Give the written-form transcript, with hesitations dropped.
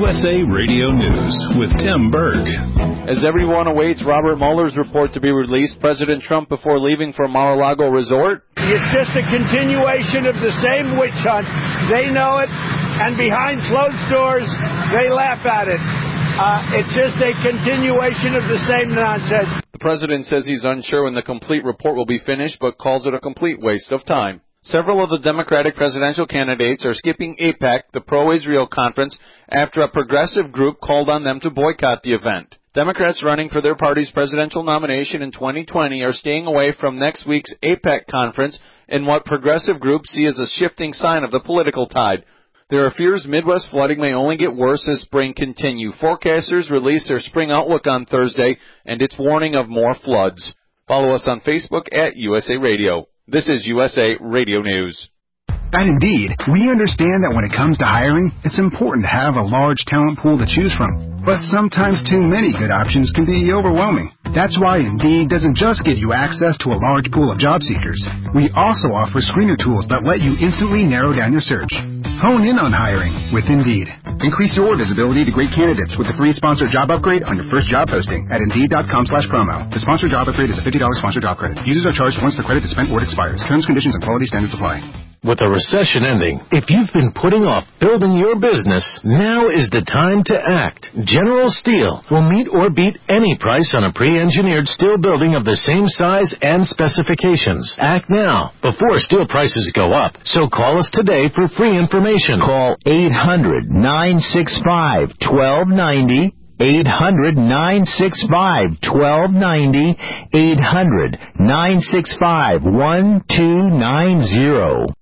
USA Radio News with Tim Berg. As everyone awaits Robert Mueller's report to be released, President Trump, before leaving for Mar-a-Lago Resort, it's just a continuation of the same witch hunt. They know it, and behind closed doors, they laugh at it. It's just a continuation of the same nonsense. The president says he's unsure when the complete report will be finished, but calls it a complete waste of time. Several of the Democratic presidential candidates are skipping AIPAC, the pro-Israel conference, after a progressive group called on them to boycott the event. Democrats running for their party's presidential nomination in 2020 are staying away from next week's AIPAC conference in what progressive groups see as a shifting sign of the political tide. There are fears Midwest flooding may only get worse as spring continue. Forecasters released their spring outlook on Thursday, and it's warning of more floods. Follow us on Facebook at USA Radio. This is USA Radio News. At Indeed, we understand that when it comes to hiring, it's important to have a large talent pool to choose from. But sometimes too many good options can be overwhelming. That's why Indeed doesn't just give you access to a large pool of job seekers. We also offer screener tools that let you instantly narrow down your search. Hone in on hiring with Indeed. Increase your visibility to great candidates with a free sponsored job upgrade on your first job posting at Indeed.com/promo. The sponsored job upgrade is a $50 sponsored job credit. Users are charged once the credit is spent or it expires. Terms, conditions, and quality standards apply. With a recession ending, if you've been putting off building your business, now is the time to act. General Steel will meet or beat any price on a pre-engineered steel building of the same size and specifications. Act now, before steel prices go up. So call us today for free information. Call 800-965-1290. 800-965-1290. 800-965-1290.